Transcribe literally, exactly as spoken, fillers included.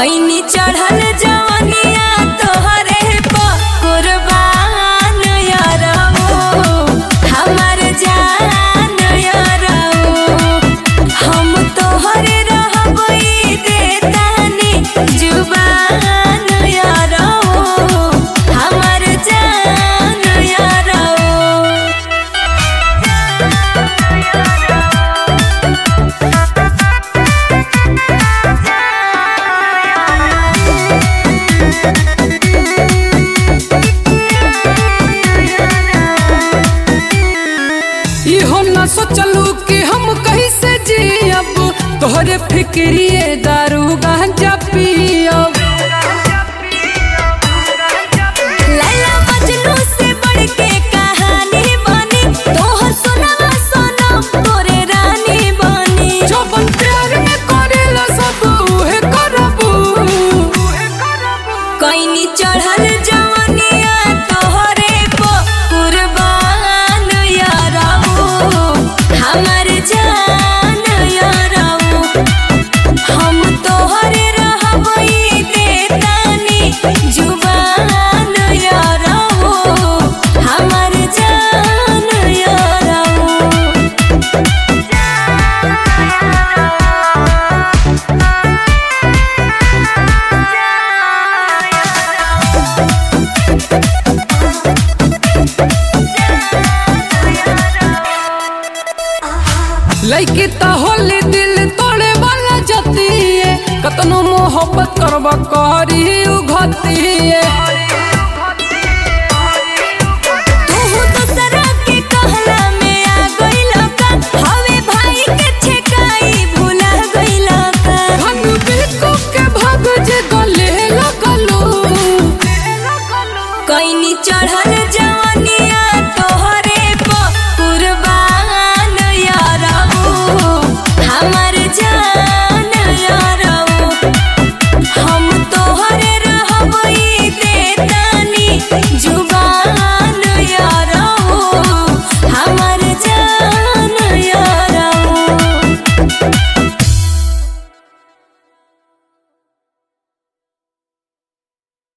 कैनी चढ़ल जवनिया तोहरे प कुर्बान यारवो हमर जान यारवो हम तोहरे रहबई देतानी जुबान यारवो हमर जान यारवो। सोचलू कि हम कैसे जियब तोहरे फिक्रिए दारू गांजा पियब। लैला मजनू से बढ़ के कहानी बनी तोहर सोनवा सोना तोरे रानी बनी। जवन प्यार में करेला सब उहे करबू कैनी चढ़ल जवनिया तोहरे प कुर्बान यारवो हमर जान यारवो हम तोहरे रहबई देतानी जुबान यारवो हमर जान यारवो। लइकी त होली दिल तोड़े वाला जतिए कतनो मोहब्बत करबा करी उ घतिए।